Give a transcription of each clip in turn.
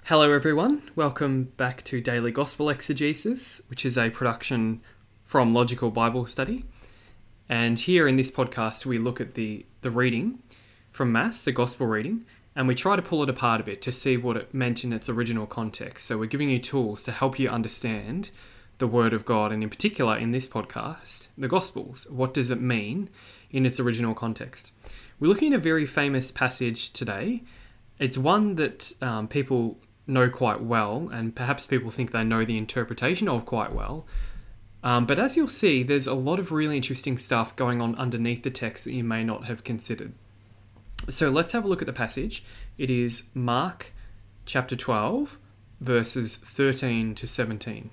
Hello, everyone. Welcome back to Daily Gospel Exegesis, which is a production from Logical Bible Study. And here in this podcast, we look at the reading from Mass, the Gospel reading, and we try to pull it apart a bit to see what it meant in its original context. So we're giving you tools to help you understand the Word of God, and in particular in this podcast, the Gospels. What does it mean in its original context? We're looking at a very famous passage today. It's one that people know quite well, and perhaps people think they know the interpretation of quite well. But as you'll see, there's a lot of really interesting stuff going on underneath the text that you may not have considered. So let's have a look at the passage. It is Mark chapter 12, verses 13 to 17.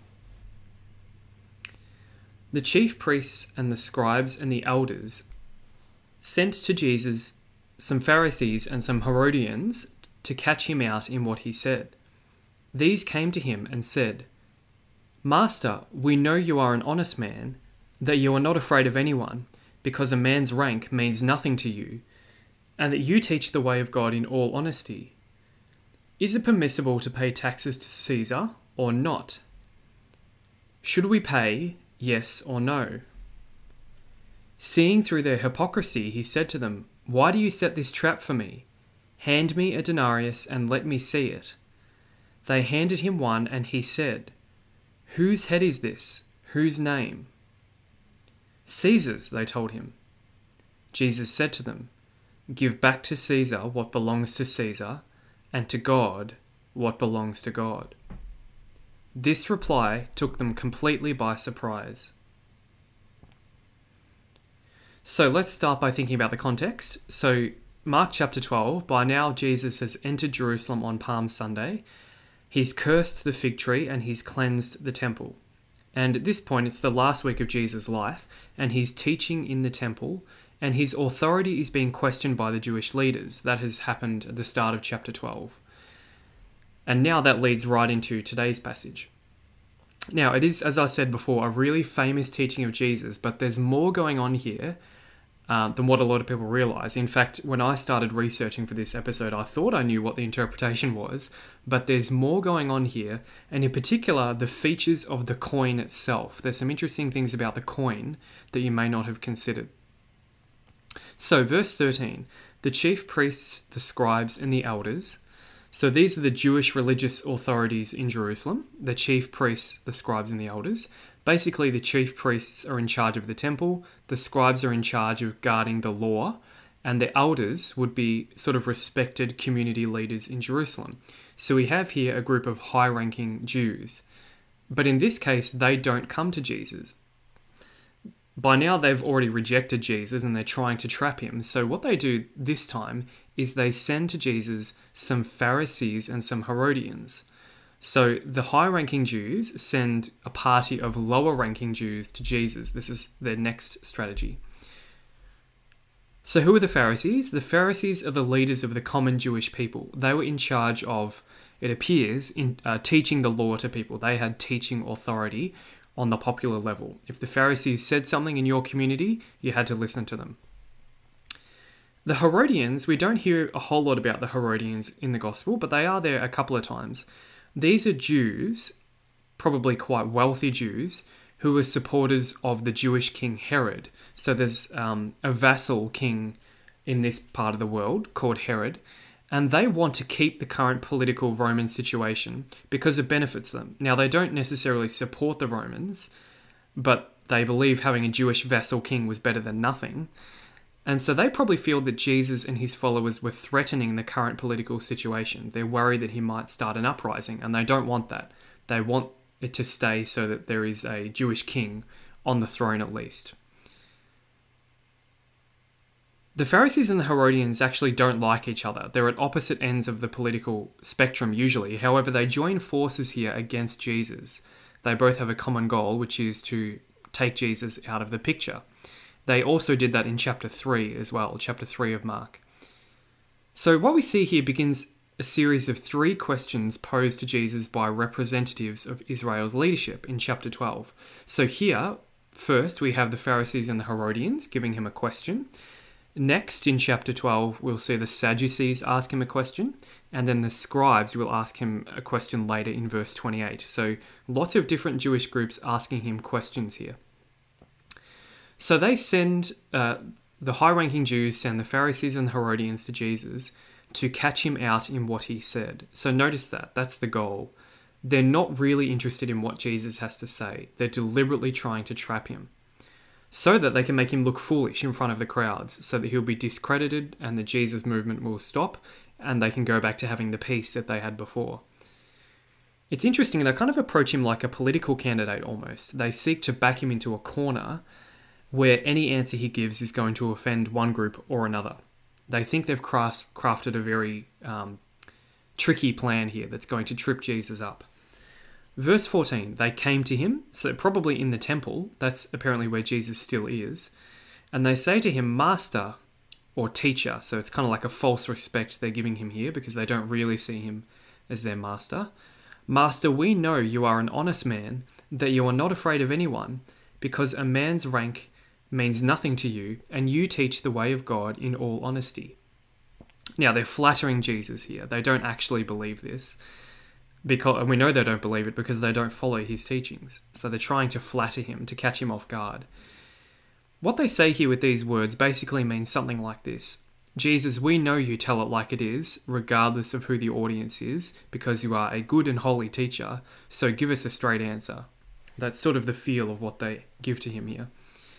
The chief priests and the scribes and the elders sent to Jesus some Pharisees and some Herodians to catch him out in what he said. These came to him and said, "Master, we know you are an honest man, that you are not afraid of anyone, because a man's rank means nothing to you, and that you teach the way of God in all honesty. Is it permissible to pay taxes to Caesar or not? Should we pay, yes or no?" Seeing through their hypocrisy, he said to them, "Why do you set this trap for me? Hand me a denarius and let me see it." They handed him one, and he said, "Whose head is this? Whose name?" "Caesar's," they told him. Jesus said to them, "Give back to Caesar what belongs to Caesar, and to God what belongs to God." This reply took them completely by surprise. So let's start by thinking about the context. So Mark chapter 12, by now Jesus has entered Jerusalem on Palm Sunday. He's cursed the fig tree and he's cleansed the temple. And at this point, it's the last week of Jesus' life, and he's teaching in the temple, and his authority is being questioned by the Jewish leaders. That has happened at the start of chapter 12. And now that leads right into today's passage. Now, it is, as I said before, a really famous teaching of Jesus, but there's more going on here than what a lot of people realize. In fact, when I started researching for this episode, I thought I knew what the interpretation was, but there's more going on here, and in particular, the features of the coin itself. There's some interesting things about the coin that you may not have considered. So, verse 13, the chief priests, the scribes, and the elders. So these are the Jewish religious authorities in Jerusalem, the chief priests, the scribes, and the elders. Basically, the chief priests are in charge of the temple, the scribes are in charge of guarding the law, and the elders would be sort of respected community leaders in Jerusalem. So we have here a group of high-ranking Jews. But in this case, they don't come to Jesus. By now, they've already rejected Jesus and they're trying to trap him. So what they do this time is they send to Jesus some Pharisees and some Herodians. So the high-ranking Jews send a party of lower-ranking Jews to Jesus. This is their next strategy. So who are the Pharisees? The Pharisees are the leaders of the common Jewish people. They were in charge of, it appears, in teaching the law to people. They had teaching authority on the popular level. If the Pharisees said something in your community, you had to listen to them. The Herodians, we don't hear a whole lot about the Herodians in the Gospel, but they are there a couple of times. These are Jews, probably quite wealthy Jews, who were supporters of the Jewish king Herod. So there's a vassal king in this part of the world called Herod, and they want to keep the current political Roman situation because it benefits them. Now, they don't necessarily support the Romans, but they believe having a Jewish vassal king was better than nothing. And so they probably feel that Jesus and his followers were threatening the current political situation. They're worried that he might start an uprising, and they don't want that. They want it to stay so that there is a Jewish king on the throne at least. The Pharisees and the Herodians actually don't like each other. They're at opposite ends of the political spectrum usually. However, they join forces here against Jesus. They both have a common goal, which is to take Jesus out of the picture. They also did that in chapter 3 as well, chapter 3 of Mark. So what we see here begins a series of 3 questions posed to Jesus by representatives of Israel's leadership in chapter 12. So here, first, we have the Pharisees and the Herodians giving him a question. Next, in chapter 12, we'll see the Sadducees ask him a question, and then the scribes will ask him a question later in verse 28. So lots of different Jewish groups asking him questions here. So they send, the high-ranking Jews send the Pharisees and the Herodians to Jesus to catch him out in what he said. So notice that. That's the goal. They're not really interested in what Jesus has to say. They're deliberately trying to trap him, so that they can make him look foolish in front of the crowds, so that he'll be discredited and the Jesus movement will stop and they can go back to having the peace that they had before. It's interesting, they kind of approach him like a political candidate almost. They seek to back him into a corner where any answer he gives is going to offend one group or another. They think they've crafted a very tricky plan here that's going to trip Jesus up. Verse 14, they came to him, so probably in the temple, that's apparently where Jesus still is, and they say to him, Master, or teacher, so it's kind of like a false respect they're giving him here because they don't really see him as their master. Master, we know you are an honest man, that you are not afraid of anyone, because a man's rank means nothing to you, and you teach the way of God in all honesty. Now, they're flattering Jesus here. They don't actually believe this. And we know they don't believe it because they don't follow his teachings. So they're trying to flatter him, to catch him off guard. What they say here with these words basically means something like this. Jesus, we know you tell it like it is, regardless of who the audience is, because you are a good and holy teacher, so give us a straight answer. That's sort of the feel of what they give to him here.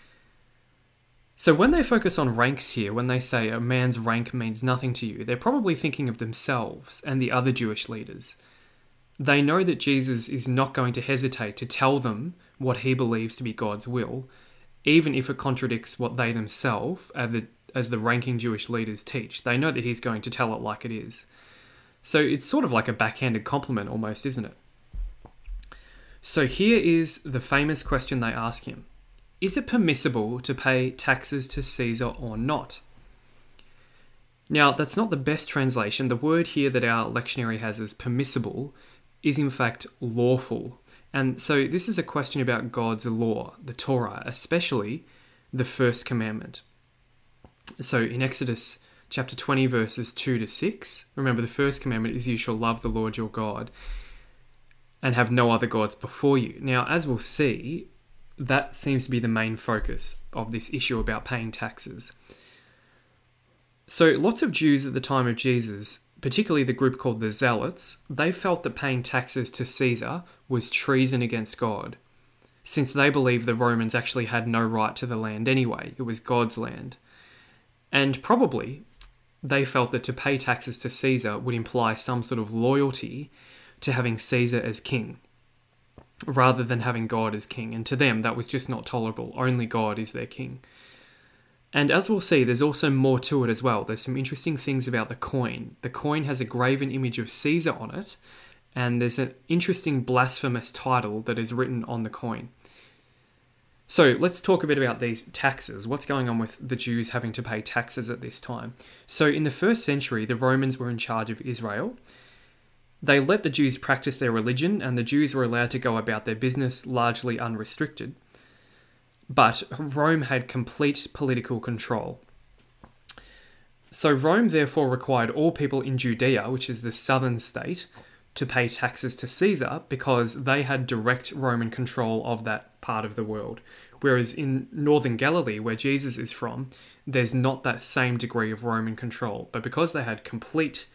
So when they focus on ranks here, when they say a man's rank means nothing to you, they're probably thinking of themselves and the other Jewish leaders. They know that Jesus is not going to hesitate to tell them what he believes to be God's will, even if it contradicts what they themselves, as the ranking Jewish leaders, teach. They know that he's going to tell it like it is. So it's sort of like a backhanded compliment almost, isn't it? So here is the famous question they ask him. Is it permissible to pay taxes to Caesar or not? Now, that's not the best translation. The word here that our lectionary has as permissible is in fact lawful. And so this is a question about God's law, the Torah, especially the first commandment. So in Exodus chapter 20, verses 2 to 6, remember the first commandment is you shall love the Lord your God and have no other gods before you. Now, as we'll see, that seems to be the main focus of this issue about paying taxes. So lots of Jews at the time of Jesus, particularly the group called the Zealots, they felt that paying taxes to Caesar was treason against God, since they believed the Romans actually had no right to the land anyway. It was God's land. And probably they felt that to pay taxes to Caesar would imply some sort of loyalty to having Caesar as king, rather than having God as king. And to them, that was just not tolerable. Only God is their king. And as we'll see, there's also more to it as well. There's some interesting things about the coin. The coin has a graven image of Caesar on it, and there's an interesting blasphemous title that is written on the coin. So let's talk a bit about these taxes. What's going on with the Jews having to pay taxes at this time? So in the first century, the Romans were in charge of Israel. They let the Jews practice their religion, and the Jews were allowed to go about their business largely unrestricted. But Rome had complete political control. So Rome therefore required all people in Judea, which is the southern state, to pay taxes to Caesar because they had direct Roman control of that part of the world. Whereas in northern Galilee, where Jesus is from, there's not that same degree of Roman control. But because they had complete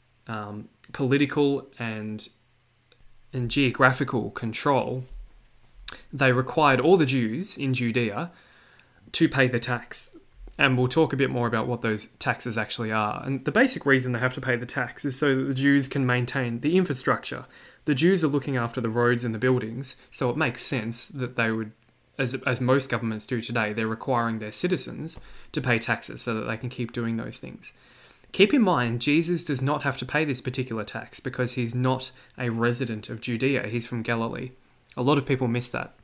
political and geographical control, they required all the Jews in Judea to pay the tax. And we'll talk a bit more about what those taxes actually are. And the basic reason they have to pay the tax is so that the Jews can maintain the infrastructure. The Jews are looking after the roads and the buildings, so it makes sense that they would, as most governments do today, they're requiring their citizens to pay taxes so that they can keep doing those things. Keep in mind, Jesus does not have to pay this particular tax because he's not a resident of Judea. He's from Galilee. A lot of people miss that.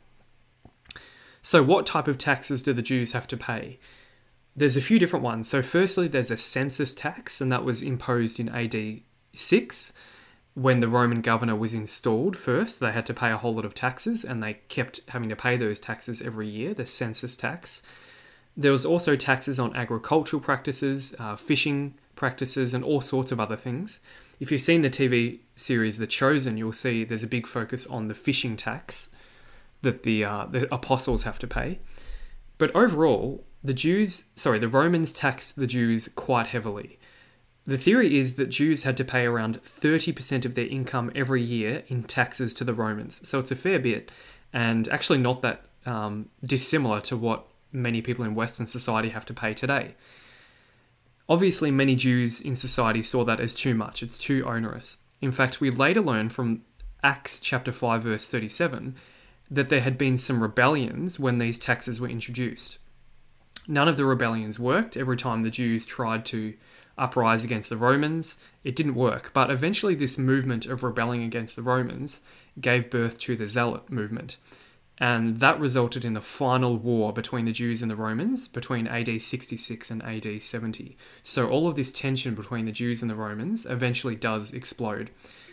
So what type of taxes do the Jews have to pay? There's a few different ones. So firstly, there's a census tax, and that was imposed in AD 6. When the Roman governor was installed first, they had to pay a whole lot of taxes, and they kept having to pay those taxes every year, the census tax. There was also taxes on agricultural practices, fishing practices, and all sorts of other things. If you've seen the TV series The Chosen, you'll see there's a big focus on the fishing tax that the apostles have to pay. But overall, the Romans taxed the Jews quite heavily. The theory is that Jews had to pay around 30% of their income every year in taxes to the Romans. So it's a fair bit, and actually not that dissimilar to what many people in Western society have to pay today. Obviously, many Jews in society saw that as too much. It's too onerous. In fact, we later learn from Acts chapter 5, verse 37, that there had been some rebellions when these taxes were introduced. None of the rebellions worked. Every time the Jews tried to uprise against the Romans, it didn't work. But eventually this movement of rebelling against the Romans gave birth to the Zealot movement. And that resulted in the final war between the Jews and the Romans between AD 66 and AD 70. So all of this tension between the Jews and the Romans eventually does explode.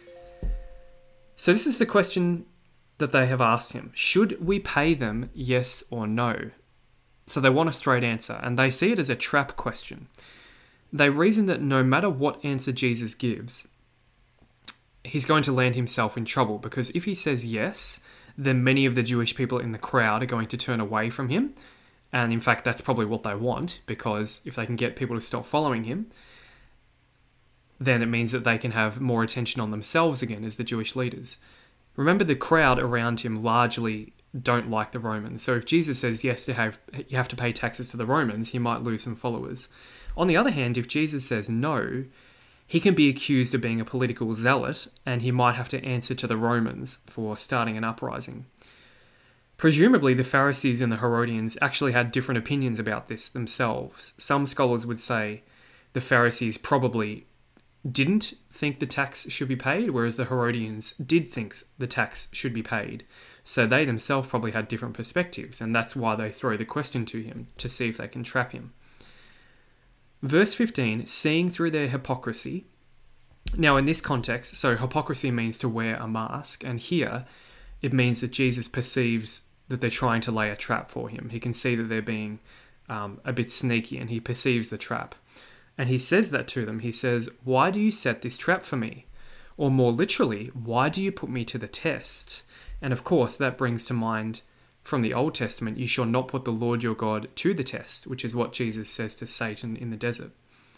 So this is the question that they have asked him. Should we pay them, yes or no? So they want a straight answer, and they see it as a trap question. They reason that no matter what answer Jesus gives, he's going to land himself in trouble, because if he says yes, then many of the Jewish people in the crowd are going to turn away from him. And in fact, that's probably what they want, because if they can get people to stop following him, then it means that they can have more attention on themselves again as the Jewish leaders. Remember, the crowd around him largely don't like the Romans. So if Jesus says, yes, you have to pay taxes to the Romans, he might lose some followers. On the other hand, if Jesus says no, he can be accused of being a political zealot, and he might have to answer to the Romans for starting an uprising. Presumably, the Pharisees and the Herodians actually had different opinions about this themselves. Some scholars would say the Pharisees probably didn't think the tax should be paid, whereas the Herodians did think the tax should be paid. So they themselves probably had different perspectives, and that's why they throw the question to him, to see if they can trap him. Verse 15, seeing through their hypocrisy. Now in this context, so hypocrisy means to wear a mask, and here it means that Jesus perceives that they're trying to lay a trap for him. He can see that they're being a bit sneaky, and he perceives the trap. And he says that to them. He says, why do you set this trap for me? Or more literally, why do you put me to the test? And of course, that brings to mind from the Old Testament, you shall not put the Lord your God to the test, which is what Jesus says to Satan in the desert.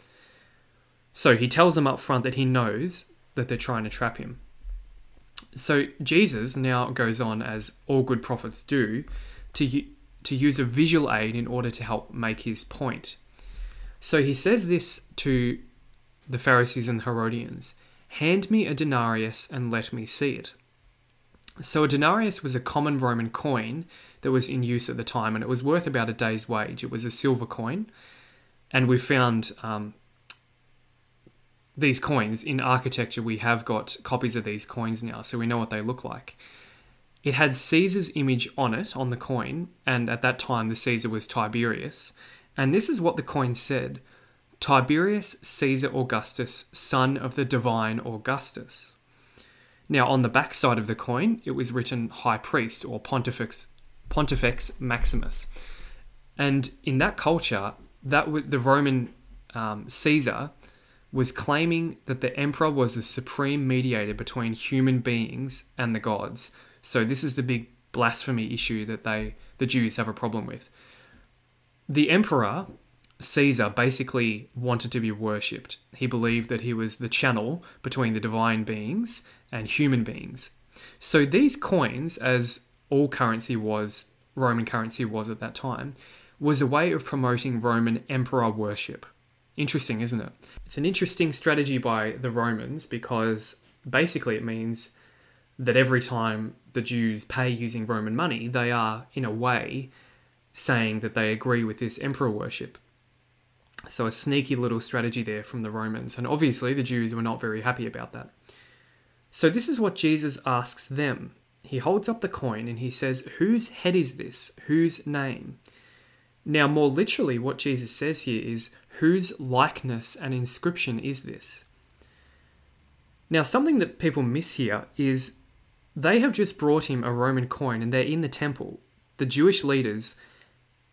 So he tells them up front that he knows that they're trying to trap him. So Jesus now goes on, as all good prophets do, to use a visual aid in order to help make his point. So he says this to the Pharisees and Herodians, hand me a denarius and let me see it. So a denarius was a common Roman coin that was in use at the time, and it was worth about a day's wage. It was a silver coin, and we found these coins in architecture. We have got copies of these coins now, so we know what they look like. It had Caesar's image on it, on the coin, and at that time the Caesar was Tiberius. And this is what the coin said: Tiberius Caesar Augustus, son of the divine Augustus. Now, on the back side of the coin, it was written High Priest, or Pontifex Maximus. And in that culture, the Roman Caesar was claiming that the emperor was the supreme mediator between human beings and the gods. So this is the big blasphemy issue that the Jews have a problem with. The emperor, Caesar, basically wanted to be worshipped. He believed that he was the channel between the divine beings and human beings. So these coins, as all currency was, Roman currency was at that time, was a way of promoting Roman emperor worship. Interesting, isn't it? It's an interesting strategy by the Romans, because basically it means that every time the Jews pay using Roman money, they are, in a way, saying that they agree with this emperor worship. So a sneaky little strategy there from the Romans. And obviously the Jews were not very happy about that. So this is what Jesus asks them. He holds up the coin and he says, whose head is this? Whose name? Now, more literally, what Jesus says here is, whose likeness and inscription is this? Now, something that people miss here is they have just brought him a Roman coin, and they're in the temple. The Jewish leaders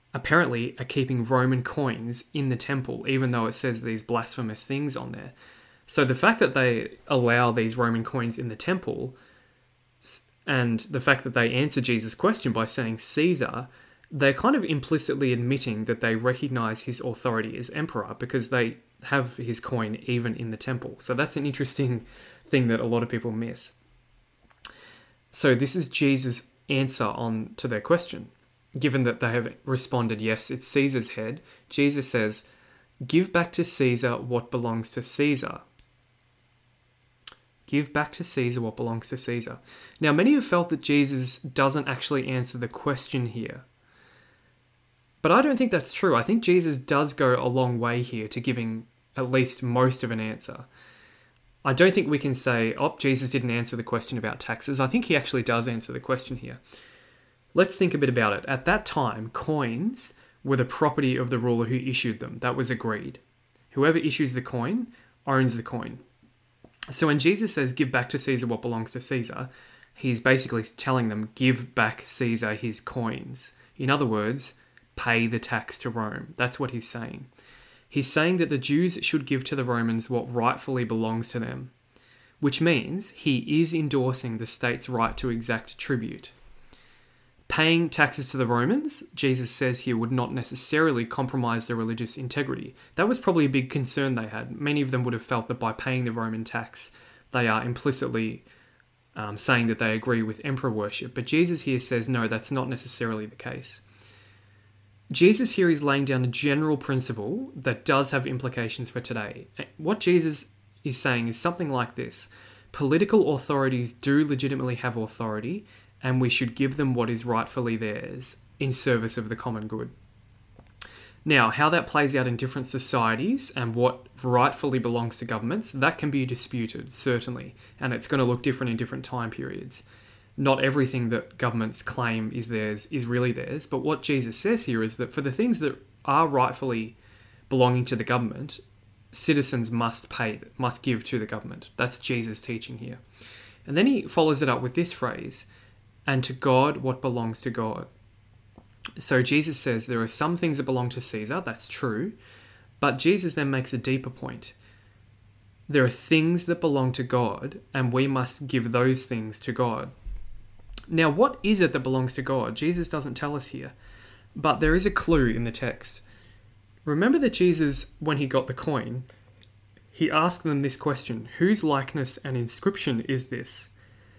apparently are keeping Roman coins in the temple, even though it says these blasphemous things on there. So the fact that they allow these Roman coins in the temple, and the fact that they answer Jesus' question by saying Caesar, they're kind of implicitly admitting that they recognize his authority as emperor because they have his coin even in the temple. So that's an interesting thing that a lot of people miss. So this is Jesus' answer on to their question. Given that they have responded, yes, it's Caesar's head, Jesus says, give back to Caesar what belongs to Caesar. Give back to Caesar what belongs to Caesar. Now, many have felt that Jesus doesn't actually answer the question here. But I don't think that's true. I think Jesus does go a long way here to giving at least most of an answer. I don't think we can say, oh, Jesus didn't answer the question about taxes. I think he actually does answer the question here. Let's think a bit about it. At that time, coins were the property of the ruler who issued them. That was agreed. Whoever issues the coin owns the coin. So when Jesus says, give back to Caesar what belongs to Caesar, he's basically telling them, give back Caesar his coins. In other words, pay the tax to Rome. That's what he's saying. He's saying that the Jews should give to the Romans what rightfully belongs to them, which means he is endorsing the state's right to exact tribute. Paying taxes to the Romans, Jesus says here, would not necessarily compromise their religious integrity. That was probably a big concern they had. Many of them would have felt that by paying the Roman tax, they are implicitly saying that they agree with emperor worship. But Jesus here says, no, that's not necessarily the case. Jesus here is laying down a general principle that does have implications for today. What Jesus is saying is something like this. Political authorities do legitimately have authority, and we should give them what is rightfully theirs in service of the common good. Now, how that plays out in different societies and what rightfully belongs to governments, that can be disputed, certainly, and it's going to look different in different time periods. Not everything that governments claim is theirs is really theirs, but what Jesus says here is that for the things that are rightfully belonging to the government, citizens must give to the government. That's Jesus' teaching here. And then he follows it up with this phrase, and to God what belongs to God. So Jesus says there are some things that belong to Caesar, that's true, but Jesus then makes a deeper point. There are things that belong to God, and we must give those things to God. Now, what is it that belongs to God? Jesus doesn't tell us here, but there is a clue in the text. Remember that Jesus, when he got the coin, he asked them this question, whose likeness and inscription is this?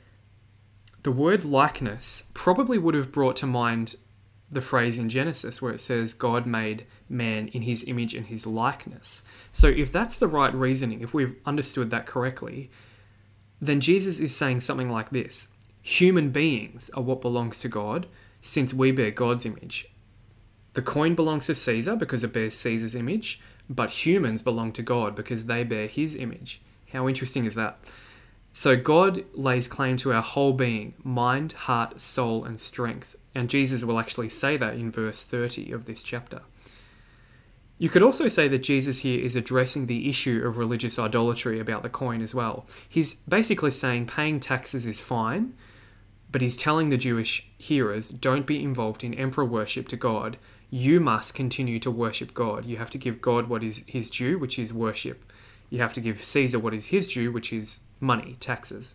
The word likeness probably would have brought to mind the phrase in Genesis where it says God made man in his image and his likeness. So if that's the right reasoning, if we've understood that correctly, then Jesus is saying something like this. Human beings are what belongs to God since we bear God's image. The coin belongs to Caesar because it bears Caesar's image, but humans belong to God because they bear his image. How interesting is that? So God lays claim to our whole being, mind, heart, soul, and strength. And Jesus will actually say that in verse 30 of this chapter. You could also say that Jesus here is addressing the issue of religious idolatry about the coin as well. He's basically saying paying taxes is fine, but he's telling the Jewish hearers, don't be involved in emperor worship to God. You must continue to worship God. You have to give God what is his due, which is worship. You have to give Caesar what is his due, which is money, taxes.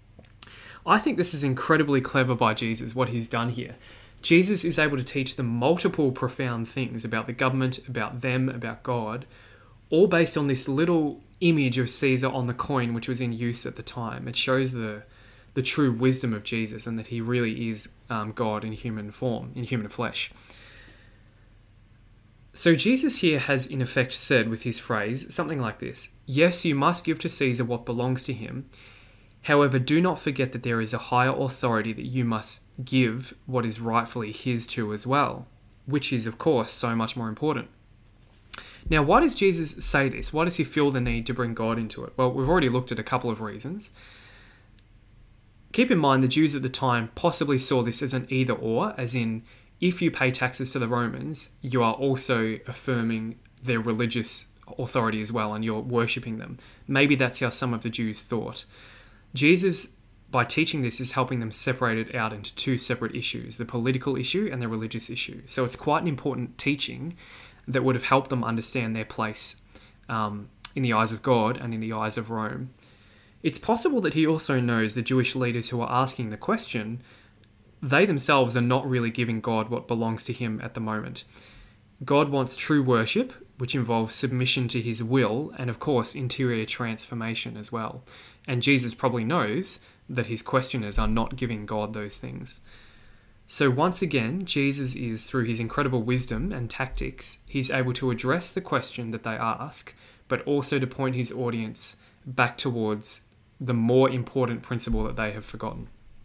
I think this is incredibly clever by Jesus, what he's done here. Jesus is able to teach them multiple profound things about the government, about them, about God, all based on this little image of Caesar on the coin, which was in use at the time. It shows the true wisdom of Jesus and that he really is God in human form, in human flesh. So Jesus here has in effect said with his phrase something like this. Yes, you must give to Caesar what belongs to him. However, do not forget that there is a higher authority that you must give what is rightfully his to as well, which is, of course, so much more important. Now, why does Jesus say this? Why does he feel the need to bring God into it? Well, we've already looked at a couple of reasons. Keep in mind, the Jews at the time possibly saw this as an either-or, as in, if you pay taxes to the Romans, you are also affirming their religious authority as well, and you're worshipping them. Maybe that's how some of the Jews thought. Jesus by teaching this is helping them separate it out into two separate issues, the political issue and the religious issue. So it's quite an important teaching that would have helped them understand their place in the eyes of God and in the eyes of Rome. It's possible that he also knows the Jewish leaders who are asking the question, they themselves are not really giving God what belongs to him at the moment. God wants true worship, which involves submission to his will and, of course, interior transformation as well. And Jesus probably knows that his questioners are not giving God those things. So once again, Jesus is, through his incredible wisdom and tactics, he's able to address the question that they ask, but also to point his audience back towards the more important principle that they have forgotten.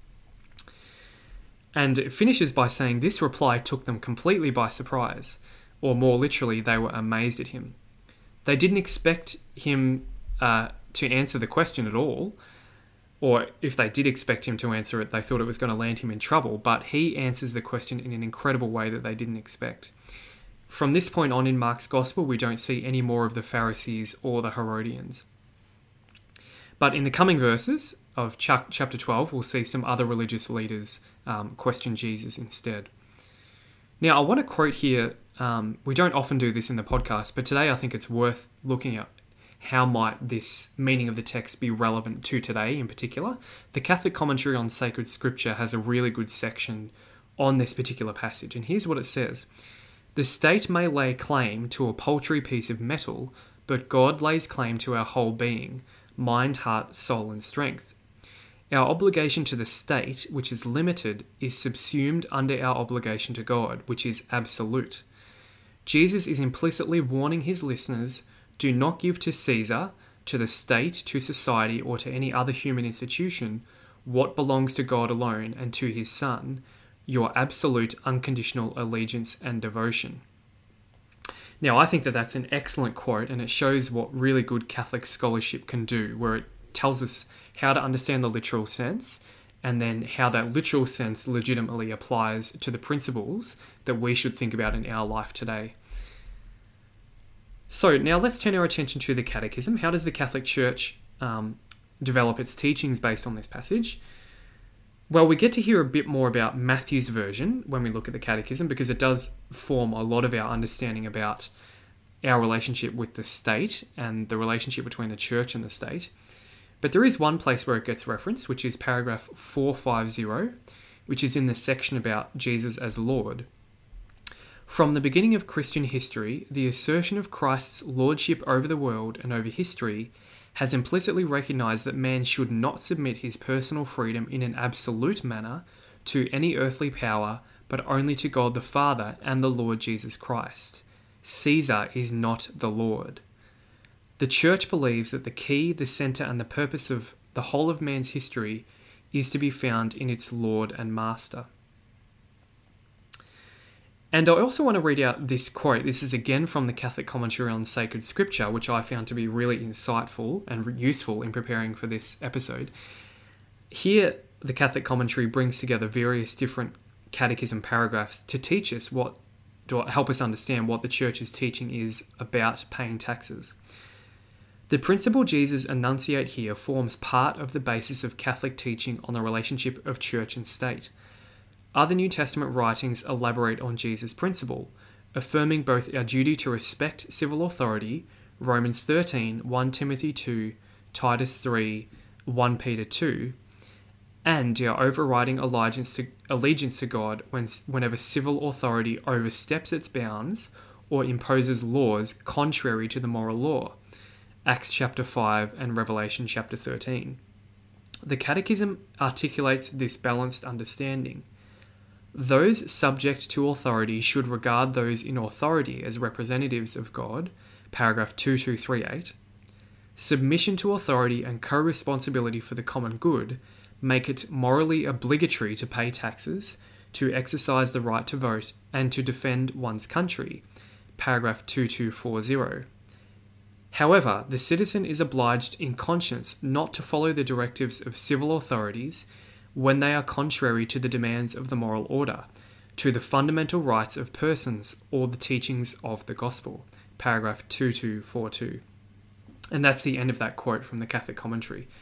And it finishes by saying this reply took them completely by surprise, or more literally, they were amazed at him. They didn't expect him to answer the question at all, or if they did expect him to answer it, they thought it was going to land him in trouble, but he answers the question in an incredible way that they didn't expect. From this point on in Mark's Gospel, we don't see any more of the Pharisees or the Herodians. But in the coming verses of chapter 12, we'll see some other religious leaders question Jesus instead. Now, I want to quote here, we don't often do this in the podcast, but today I think it's worth looking at how might this meaning of the text be relevant to today in particular. The Catholic Commentary on Sacred Scripture has a really good section on this particular passage, and here's what it says. The state may lay claim to a paltry piece of metal, but God lays claim to our whole being, mind, heart, soul, and strength. Our obligation to the state, which is limited, is subsumed under our obligation to God, which is absolute. Jesus is implicitly warning his listeners, do not give to Caesar, to the state, to society, or to any other human institution what belongs to God alone and to his Son, your absolute unconditional allegiance and devotion. Now, I think that that's an excellent quote, and it shows what really good Catholic scholarship can do, where it tells us how to understand the literal sense, and then how that literal sense legitimately applies to the principles that we should think about in our life today. So now let's turn our attention to the Catechism. How does the Catholic Church develop its teachings based on this passage? Well, we get to hear a bit more about Matthew's version when we look at the Catechism, because it does form a lot of our understanding about our relationship with the state and the relationship between the church and the state. But there is one place where it gets referenced, which is paragraph 450, which is in the section about Jesus as Lord. From the beginning of Christian history, the assertion of Christ's lordship over the world and over history has implicitly recognized that man should not submit his personal freedom in an absolute manner to any earthly power, but only to God the Father and the Lord Jesus Christ. Caesar is not the Lord. The Church believes that the key, the center, and the purpose of the whole of man's history is to be found in its Lord and Master. And I also want to read out this quote. This is again from the Catholic Commentary on Sacred Scripture, which I found to be really insightful and useful in preparing for this episode. Here, the Catholic Commentary brings together various different catechism paragraphs to teach us to help us understand what the Church's teaching is about paying taxes. The principle Jesus enunciate here forms part of the basis of Catholic teaching on the relationship of church and state. Other New Testament writings elaborate on Jesus' principle, affirming both our duty to respect civil authority, Romans 13, 1 Timothy 2, Titus 3, 1 Peter 2, and our overriding allegiance to God whenever civil authority oversteps its bounds or imposes laws contrary to the moral law, Acts chapter 5 and Revelation chapter 13. The Catechism articulates this balanced understanding. Those subject to authority should regard those in authority as representatives of God, paragraph 2238. Submission to authority and co-responsibility for the common good make it morally obligatory to pay taxes, to exercise the right to vote, and to defend one's country, paragraph 2240. However, the citizen is obliged in conscience not to follow the directives of civil authorities when they are contrary to the demands of the moral order, to the fundamental rights of persons or the teachings of the gospel, paragraph 2242. And that's the end of that quote from the Catholic Commentary.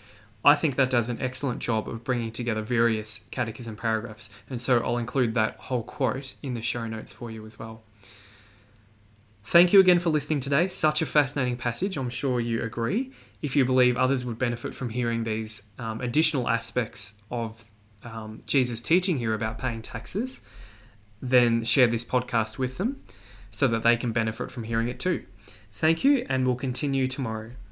I think that does an excellent job of bringing together various catechism paragraphs, and so I'll include that whole quote in the show notes for you as well. Thank you again for listening today. Such a fascinating passage, I'm sure you agree. If you believe others would benefit from hearing these additional aspects of Jesus' teaching here about paying taxes, then share this podcast with them so that they can benefit from hearing it too. Thank you, and we'll continue tomorrow.